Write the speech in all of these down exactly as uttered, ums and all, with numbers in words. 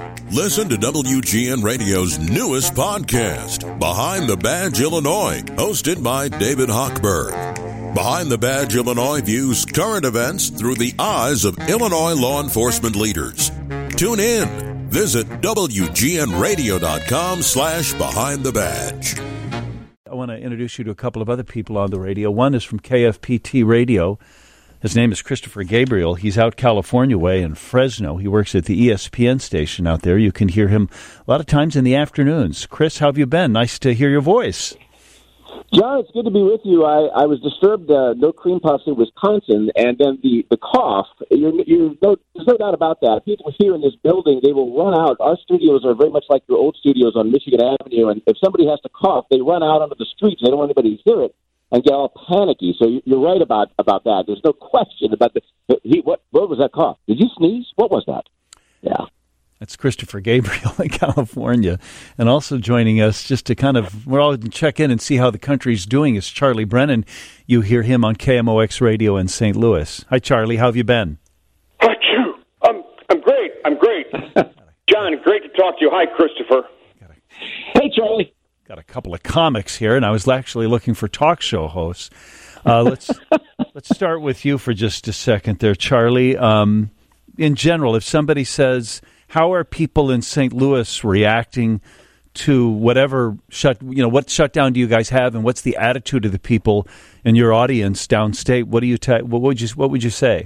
Listen to W G N Radio's newest podcast, Behind the Badge Illinois, hosted by David Hochberg. Behind the Badge Illinois views current events through the eyes of Illinois law enforcement leaders. Tune in. Visit W G N radio dot com slash behind the badge. I want to introduce you to a couple of other people on the radio. One is from K F P T Radio. His name is Christopher Gabriel. He's out California way in Fresno. He works at the E S P N station out there. You can hear him a lot of times in the afternoons. Chris, how have you been? Nice to hear your voice. John, it's good to be with you. I, I was disturbed, uh, no cream puffs in Wisconsin, and then the, the cough, you're, you're no, there's no doubt about that. People here in this building, they will run out. Our studios are very much like your old studios on Michigan Avenue, and if somebody has to cough, they run out onto the streets. They don't want anybody to hear it and get all panicky. So you're right about, about that. There's no question about the he. What, what was that cough? Did you sneeze? What was that? Yeah. That's Christopher Gabriel in California. And also joining us just to kind of, we're all check in and see how the country's doing is Charlie Brennan. You hear him on K M O X Radio in Saint Louis. Hi, Charlie. How have you been? Hi, you. I'm, I'm great. I'm great. John, great to talk to you. Hi, Christopher. Hey, Charlie. Got a couple of comics here, and I was actually looking for talk show hosts. Uh, let's let's start with you for just a second there, Charlie. Um, in general, if somebody says, how are people in Saint Louis reacting to whatever shut, you know, what shutdown do you guys have, and what's the attitude of the people in your audience downstate? What do you ta- what would you what would you say?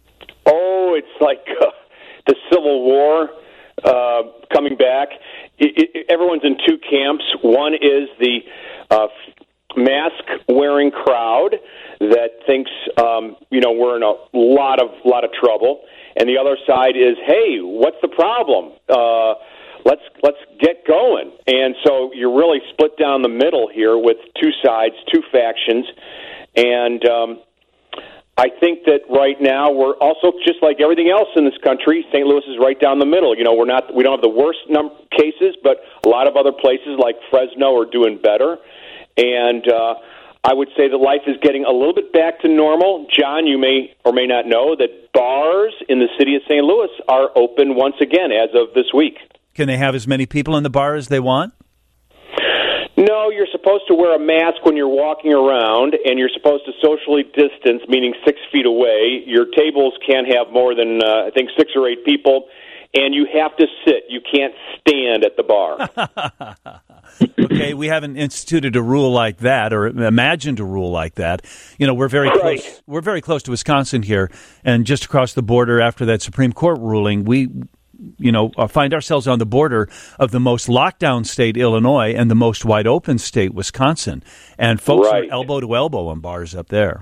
Oh, it's like uh, the Civil War uh, coming back. It, it, everyone's in two camps. One is the uh, mask-wearing crowd that thinks, um, you know, we're in a lot of lot of trouble. And the other side is, hey, what's the problem? Uh, let's let's get going. And so you're really split down the middle here with two sides, two factions. And um, I think that right now we're also, just like everything else in this country, Saint Louis is right down the middle. You know, we're not we don't have the worst number cases, but a lot of other places like Fresno are doing better. And uh, I would say that life is getting a little bit back to normal. John, you may or may not know that bars in the city of Saint Louis are open once again as of this week. Can they have as many people in the bar as they want? No, you're supposed to wear a mask when you're walking around, and you're supposed to socially distance, meaning six feet away. Your tables can't have more than, uh, I think, six or eight people, and you have to sit. You can't stand at the bar. Okay, we haven't instituted a rule like that or imagined a rule like that. You know, we're very right. close. We're very close to Wisconsin here, and just across the border after that Supreme Court ruling, we, you know, find ourselves on the border of the most lockdown state, Illinois, and the most wide open state, Wisconsin. And folks right. are elbow to elbow on bars up there.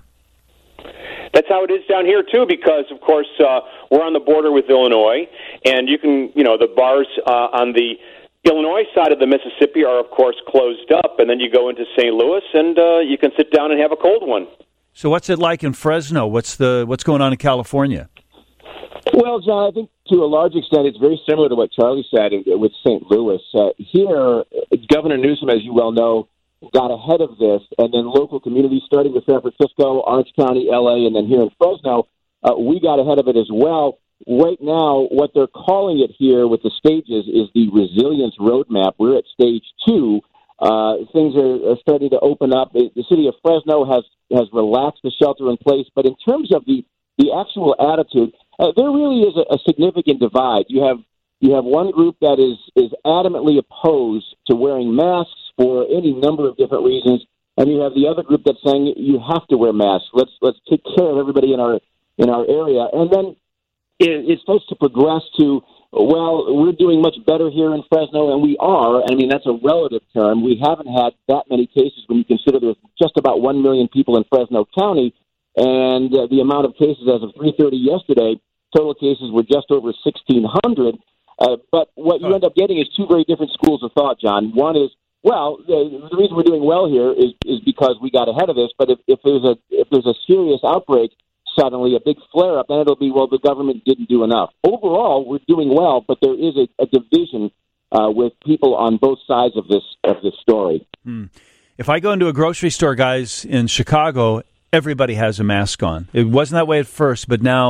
That's how it is down here, too, because, of course, uh, we're on the border with Illinois, and you can, you know, the bars uh, on the Illinois side of the Mississippi are, of course, closed up, and then you go into Saint Louis, and uh, you can sit down and have a cold one. So what's it like in Fresno? What's the what's going on in California? Well, John, I think to a large extent it's very similar to what Charlie said with Saint Louis. Uh, here, Governor Newsom, as you well know, got ahead of this, and then local communities, starting with San Francisco, Orange County, L A, and then here in Fresno, uh, we got ahead of it as well. Right now, what they're calling it here with the stages is the resilience roadmap. We're at stage two. Uh, things are, are starting to open up. The city of Fresno has, has relaxed the shelter in place, but in terms of the, the actual attitude, uh, there really is a, a significant divide. You have you have one group that is, is adamantly opposed to wearing masks for any number of different reasons, and you have the other group that's saying you have to wear masks. Let's let's take care of everybody in our in our area, and then it starts to progress to, well, we're doing much better here in Fresno, and we are. I mean, that's a relative term. We haven't had that many cases when you consider there's just about one million people in Fresno County, and uh, the amount of cases as of three thirty yesterday, total cases were just over sixteen hundred. Uh, but what you end up getting is two very different schools of thought, John. One is, well, the, the reason we're doing well here is, is because we got ahead of this, but if, if there's a if there's a serious outbreak, suddenly a big flare-up, then it'll be, well, the government didn't do enough. Overall, we're doing well, but there is a, a division uh, with people on both sides of this of this story. Hmm. If I go into a grocery store, guys, in Chicago, everybody has a mask on. It wasn't that way at first, but now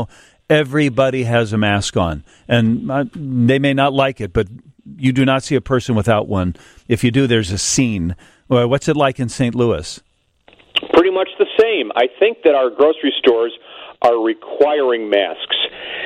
everybody has a mask on. And uh, they may not like it, but you do not see a person without one. If you do, there's a scene. Well, what's it like in Saint Louis? Pretty much the same. I think that our grocery stores are requiring masks.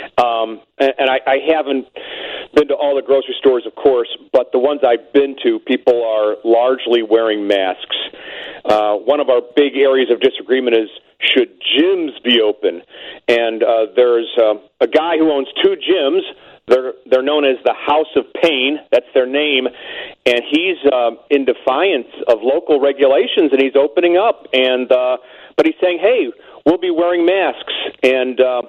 Um, and and I, I haven't been to all the grocery stores, of course, but the ones I've been to, people are largely wearing masks. Uh, one of our big areas of disagreement is, should gyms be open? And uh, there's uh, a guy who owns two gyms. They're they're known as the House of Pain. That's their name. And he's uh, in defiance of local regulations, and he's opening up. And uh, but he's saying, hey, we'll be wearing masks. And, uh,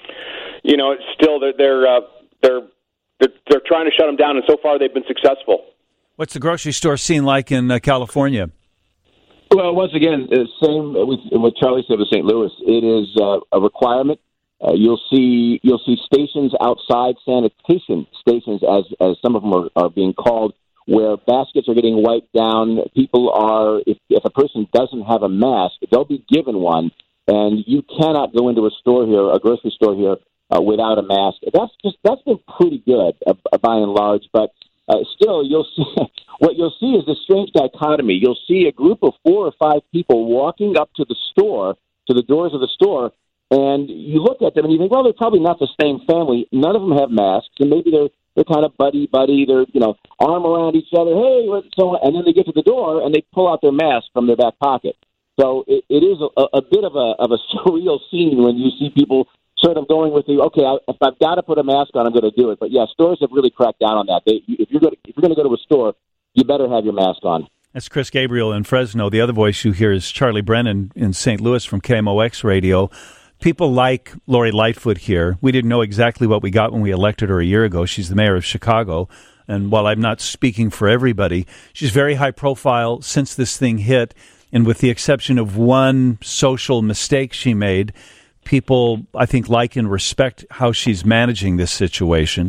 you know, still they're they're, uh, they're they're they're trying to shut them down, and so far they've been successful. What's the grocery store scene like in uh, California? Well, once again, the same with what Charlie said with Saint Louis. It is uh, a requirement. Uh, you'll see you'll see stations outside, sanitation stations, as as some of them are, are being called, where baskets are getting wiped down. People are, if if a person doesn't have a mask, they'll be given one, and you cannot go into a store here, a grocery store here, uh, without a mask. That's just that's been pretty good uh, by and large, but uh, still, you'll see what you'll see is this strange dichotomy. You'll see a group of four or five people walking up to the store, to the doors of the store. And you look at them and you think, well, they're probably not the same family. None of them have masks, and maybe they're they're kind of buddy buddy. They're you know arm around each other. Hey, what's so? And then they get to the door and they pull out their mask from their back pocket. So it, it is a, a bit of a of a surreal scene when you see people sort of going with you. Okay, I, if I've got to put a mask on, I'm going to do it. But yeah, stores have really cracked down on that. They, if you're going if you're going to go to a store, you better have your mask on. That's Chris Gabriel in Fresno. The other voice you hear is Charlie Brennan in Saint Louis from K M O X Radio. People like Lori Lightfoot here. We didn't know exactly what we got when we elected her a year ago. She's the mayor of Chicago. And while I'm not speaking for everybody, she's very high profile since this thing hit. And with the exception of one social mistake she made, people, I think, like and respect how she's managing this situation.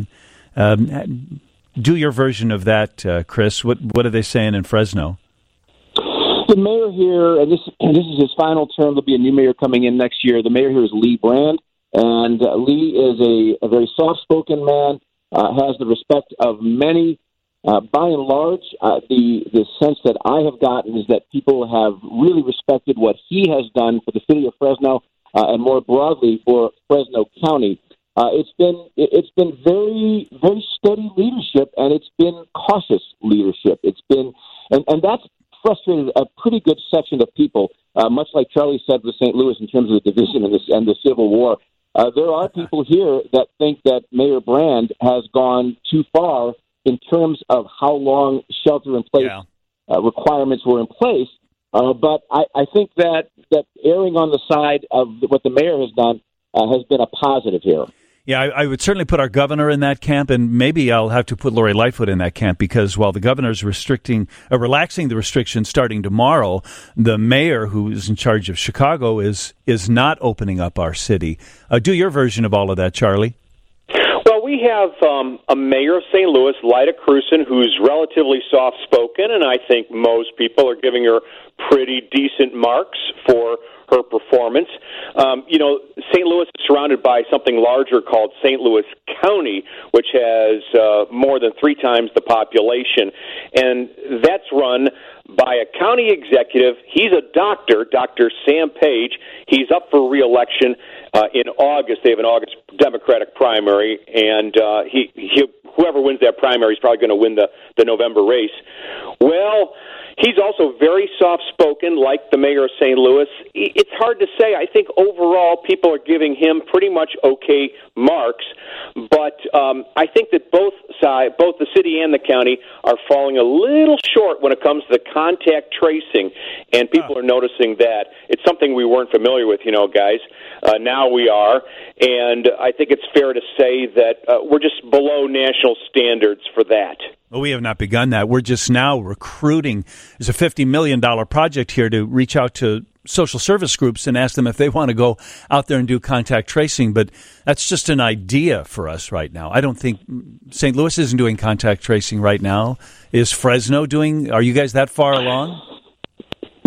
Um, do your version of that, uh, Chris. What, what are they saying in Fresno? The mayor here, and this, and this is his final term. There'll be a new mayor coming in next year. The mayor here is Lee Brand, and uh, Lee is a, a very soft-spoken man, uh, has the respect of many. Uh, by and large, uh, the, the sense that I have gotten is that people have really respected what he has done for the city of Fresno, uh, and more broadly for Fresno County. Uh, it's been it's been very, very steady leadership, and it's been cautious leadership. It's been, and, and that's frustrated a pretty good section of people, uh, much like Charlie said with Saint Louis in terms of the division and the, and the Civil War. Uh, there are people here that think that Mayor Brand has gone too far in terms of how long shelter-in-place yeah. uh, requirements were in place. Uh, but I, I think that, that erring on the side of what the mayor has done uh, has been a positive here. Yeah, I, I would certainly put our governor in that camp, and maybe I'll have to put Lori Lightfoot in that camp, because while the governor's restricting, uh, relaxing the restrictions starting tomorrow, the mayor, who is in charge of Chicago, is is not opening up our city. Uh, do your version of all of that, Charlie. Well, we have um, a mayor of Saint Louis, Lyda Krewson, who's relatively soft-spoken, and I think most people are giving her pretty decent marks for her performance. Um, you know, Saint Louis is surrounded by something larger called Saint Louis County, which has uh, more than three times the population, and that's run by a county executive. He's a doctor, Doctor Sam Page. He's up for re-election uh, in August. They have an August Democratic primary, and uh, he, he whoever wins that primary is probably going to win the, the November race. Well, he's also very soft-spoken, like the mayor of Saint Louis. It's hard to say. I think overall people are giving him pretty much okay marks, but um, I think that both side, both the city and the county are falling a little short when it comes to the contact tracing, and people oh. are noticing that. It's something we weren't familiar with, you know, guys. Uh, now we are, and I think it's fair to say that uh, we're just below national standards for that. Well, we have not begun that. We're just now recruiting. There's a fifty million dollars project here to reach out to social service groups and ask them if they want to go out there and do contact tracing. But that's just an idea for us right now. I don't think Saint Louis isn't doing contact tracing right now. Is Fresno doing? Are you guys that far along?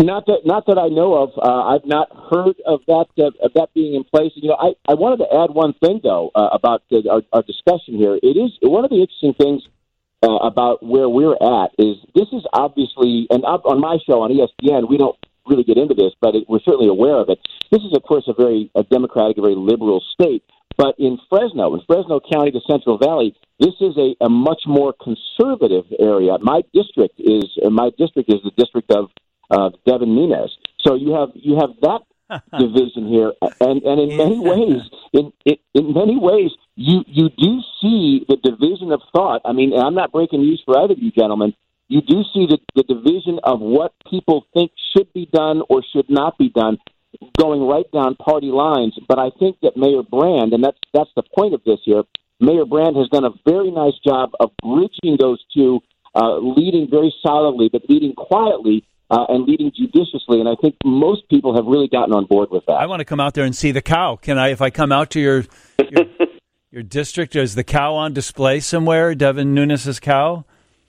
Not that, not that I know of. Uh, I've not heard of that uh, of that being in place. You know, I, I wanted to add one thing though uh, about the, our, our discussion here. It is one of the interesting things uh, about where we're at is this is obviously, and on my show on E S P N we don't really get into this, but it, we're certainly aware of it. This is, of course, a very a democratic, a very liberal state. But in Fresno, in Fresno County, the Central Valley, this is a, a much more conservative area. My district is my district is the district of uh, Devin Nunes. So you have you have that division here, and, and in many ways, in, in in many ways, you you do see the division of thought. I mean, and I'm not breaking news for either of you gentlemen. You do see the, the division of what people think should be done or should not be done, going right down party lines. But I think that Mayor Brand, and that's that's the point of this here, Mayor Brand has done a very nice job of bridging those two, uh, leading very solidly, but leading quietly uh, and leading judiciously. And I think most people have really gotten on board with that. I want to come out there and see the cow. Can I, if I come out to your your, your district, is the cow on display somewhere, Devin Nunes' cow?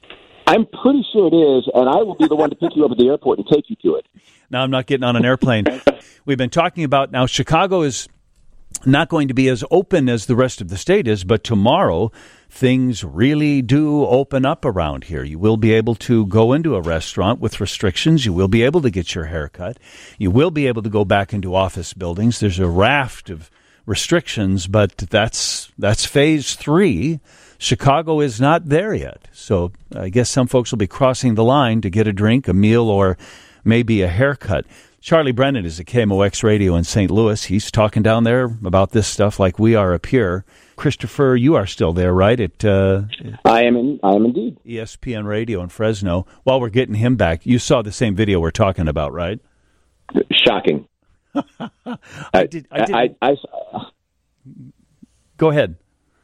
I'm pretty sure it is, and I will be the one to pick you up at the airport and take you to it. No, I'm not getting on an airplane. We've been talking about, now Chicago is not going to be as open as the rest of the state is, but tomorrow things really do open up around here. You will be able to go into a restaurant with restrictions. You will be able to get your hair cut. You will be able to go back into office buildings. There's a raft of restrictions, but that's that's phase three. Chicago is not there yet. So I guess some folks will be crossing the line to get a drink, a meal, or maybe a haircut. Charlie Brennan is at K M O X Radio in Saint Louis. He's talking down there about this stuff like we are up here. Christopher, you are still there, right? At uh, I am in, I am indeed. E S P N Radio in Fresno. While we're getting him back, you saw the same video we're talking about, right? Shocking. I did. I, did. I, I, I, Go ahead.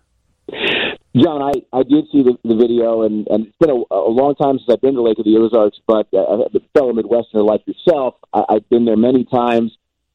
John, I, I did see the, the video, and, and it's been a, a long time since I've been to Lake of the Ozarks, but uh, a fellow Midwesterner like yourself, I, I've been there many times,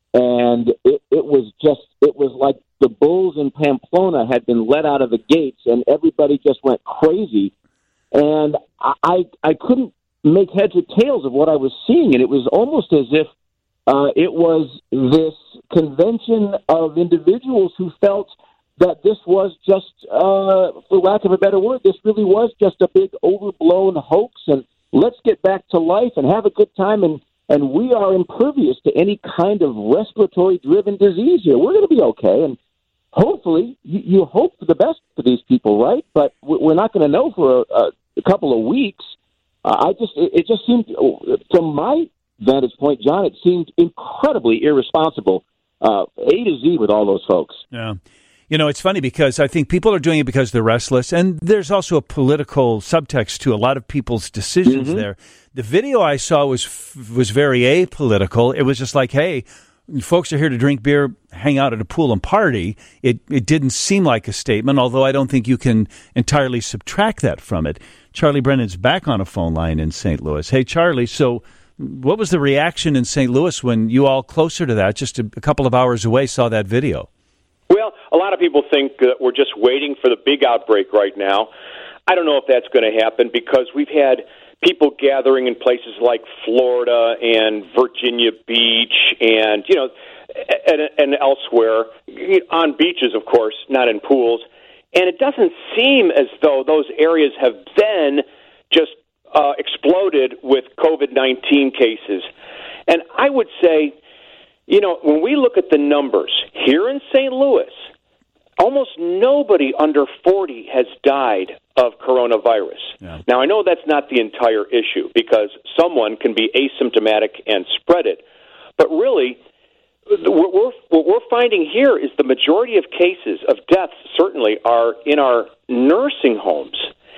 and it, it was just, it was like the bulls in Pamplona had been let out of the gates, and everybody just went crazy, and I, I couldn't make heads or tails of what I was seeing, and it was almost as if uh, it was this convention of individuals who felt that this was just, uh, for lack of a better word, this really was just a big overblown hoax, and let's get back to life and have a good time, and, and we are impervious to any kind of respiratory-driven disease here. We're going to be okay, and hopefully, you, you hope for the best for these people, right? But we're not going to know for a, a couple of weeks. Uh, I just, it, it just seemed, from my vantage point, John, it seemed incredibly irresponsible, uh, A to Z with all those folks. Yeah. You know, it's funny because I think people are doing it because they're restless, and there's also a political subtext to a lot of people's decisions mm-hmm. there. The video I saw was was very apolitical. It was just like, hey, folks are here to drink beer, hang out at a pool and party. It it didn't seem like a statement, although I don't think you can entirely subtract that from it. Charlie Brennan's back on a phone line in Saint Louis. Hey, Charlie, so what was the reaction in Saint Louis when you all closer to that, just a, a couple of hours away, saw that video? Well, a lot of people think that we're just waiting for the big outbreak right now. I don't know if that's going to happen because we've had people gathering in places like Florida and Virginia Beach and, you know, and, and elsewhere, on beaches, of course, not in pools. And it doesn't seem as though those areas have then just uh, exploded with COVID nineteen cases. And I would say, you know, when we look at the numbers here in Saint Louis, almost nobody under forty has died of coronavirus. Yeah. Now, I know that's not the entire issue because someone can be asymptomatic and spread it. But really, what we're, what we're finding here is the majority of cases of deaths certainly are in our nursing homes.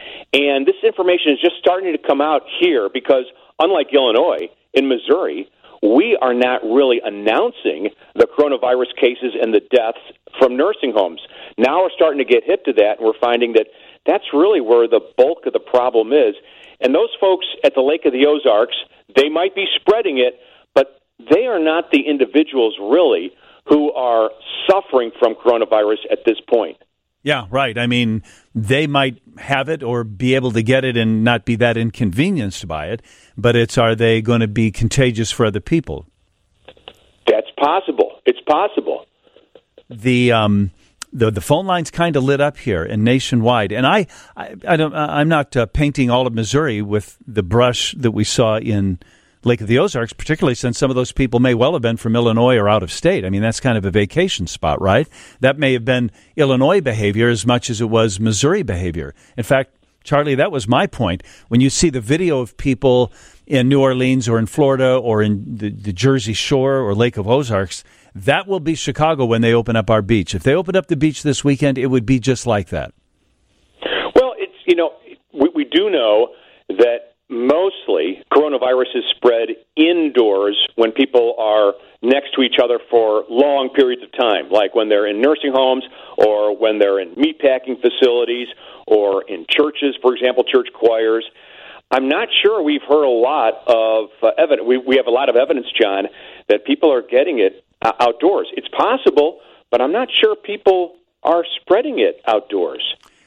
And this information is just starting to come out here because, unlike Illinois, in Missouri, we are not really announcing the coronavirus cases and the deaths from nursing homes. Now we're starting to get hip to that, and we're finding that that's really where the bulk of the problem is. And those folks at the Lake of the Ozarks, they might be spreading it, but they are not the individuals really who are suffering from coronavirus at this point. Yeah, right. I mean, they might have it or be able to get it and not be that inconvenienced by it, but it's are they going to be contagious for other people? That's possible. It's possible. The um, the the phone lines kind of lit up here and nationwide, and I I, I don't I'm not uh, painting all of Missouri with the brush that we saw in Lake of the Ozarks, particularly since some of those people may well have been from Illinois or out of state. I mean, that's kind of a vacation spot, right? That may have been Illinois behavior as much as it was Missouri behavior. In fact, Charlie, that was my point. When you see the video of people in New Orleans or in Florida or in the, the Jersey Shore or Lake of Ozarks, that will be Chicago when they open up our beach. If they open up the beach this weekend, it would be just like that. Well, it's, you know, we, we do know that mostly coronavirus is spread indoors when people are next to each other for long periods of time, like when they're in nursing homes or when they're in meatpacking facilities or in churches, for example, church choirs. I'm not sure we've heard a lot of uh, evidence. We, we have a lot of evidence, John, that people are getting it uh, outdoors. It's possible, but I'm not sure people are spreading it outdoors.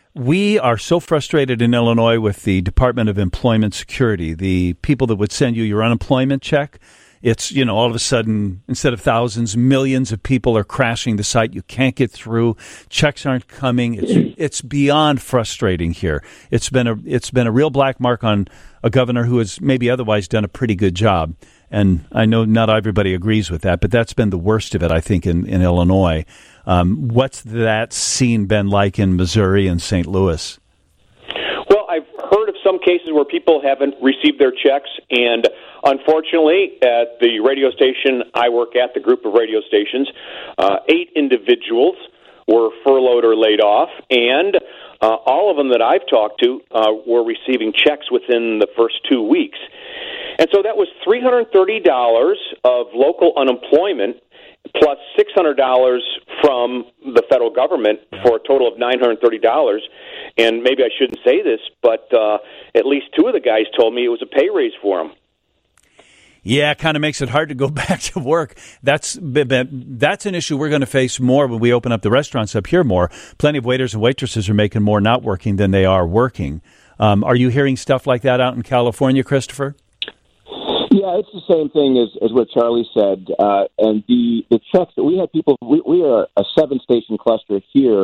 We are so frustrated in Illinois with the Department of Employment Security, the people that would send you your unemployment check. It's, you know, all of a sudden, instead of thousands, millions of people are crashing the site. You can't get through. Checks aren't coming. It's it's beyond frustrating here. It's been a it's been a real black mark on a governor who has maybe otherwise done a pretty good job. And I know not everybody agrees with that, but that's been the worst of it, I think, in, in Illinois. Um, what's that scene been like in Missouri and Saint Louis? Well, I've heard of some cases where people haven't received their checks, and unfortunately, at the radio station I work at, the group of radio stations, uh, eight individuals were furloughed or laid off, and uh, all of them that I've talked to uh, were receiving checks within the first two weeks. And so that was three hundred thirty dollars of local unemployment plus six hundred dollars from the federal government for a total of nine hundred thirty dollars. And maybe I shouldn't say this, but uh, at least two of the guys told me it was a pay raise for them. Yeah, it kind of makes it hard to go back to work. That's that's an issue we're going to face more when we open up the restaurants up here more. Plenty of waiters and waitresses are making more not working than they are working. Um, are you hearing stuff like that out in California, Christopher? Yeah, it's the same thing as, as what Charlie said. Uh, and the, the checks that we had people, we, we are a seven-station cluster here,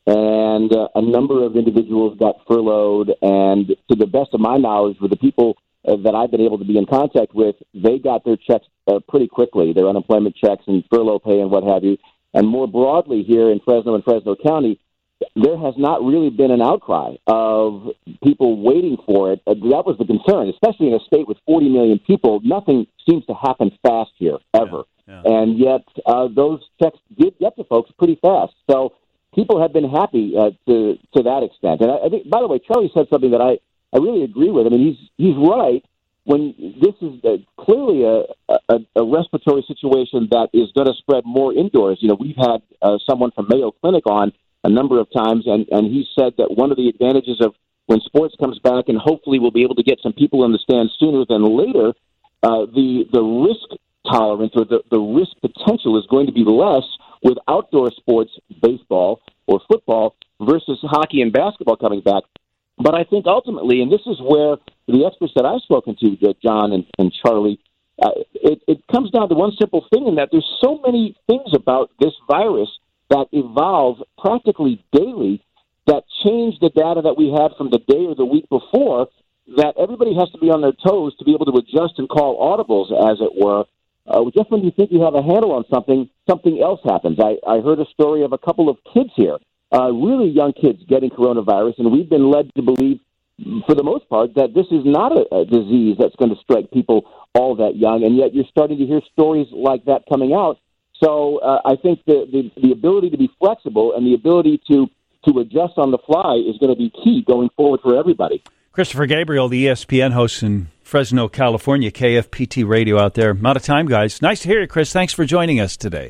and uh, a number of individuals got furloughed. And to the best of my knowledge, with the people uh, that I've been able to be in contact with, they got their checks uh, pretty quickly, their unemployment checks and furlough pay and what have you. And more broadly here in Fresno and Fresno County, there has not really been an outcry of people waiting for it. Uh, that was the concern, especially in a state with forty million people. Nothing seems to happen fast here, ever. Yeah, yeah. And yet uh, those checks did get to folks pretty fast. So people have been happy uh, to to that extent. And I, I think, by the way, Charlie said something that I, I really agree with. I mean, he's he's right. When this is uh, clearly a, a, a respiratory situation that is going to spread more indoors. You know, we've had uh, someone from Mayo Clinic on a number of times, and, and he said that one of the advantages of when sports comes back, and hopefully we'll be able to get some people in the stands sooner than later, uh, the the risk tolerance or the, the risk potential is going to be less with outdoor sports, baseball or football, versus hockey and basketball coming back. But I think ultimately, and this is where the experts that I've spoken to, John and, and Charlie, uh, it, it comes down to one simple thing, in that there's so many things about this virus that evolve practically daily that change the data that we had from the day or the week before, that everybody has to be on their toes to be able to adjust and call audibles, as it were. Uh, just when you think you have a handle on something, something else happens. I, I heard a story of a couple of kids here, uh, really young kids getting coronavirus, and we've been led to believe, for the most part, that this is not a, a disease that's going to strike people all that young, and yet you're starting to hear stories like that coming out. So uh, I think the, the the ability to be flexible and the ability to, to adjust on the fly is going to be key going forward for everybody. Christopher Gabriel, the E S P N host in Fresno, California, K F P T Radio out there. I'm out of time, guys. Nice to hear you, Chris. Thanks for joining us today.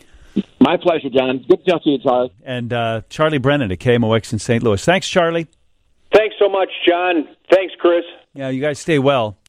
My pleasure, John. Good to talk to you, Charlie. And uh, Charlie Brennan at K M O X in Saint Louis. Thanks, Charlie. Thanks so much, John. Thanks, Chris. Yeah, you guys stay well.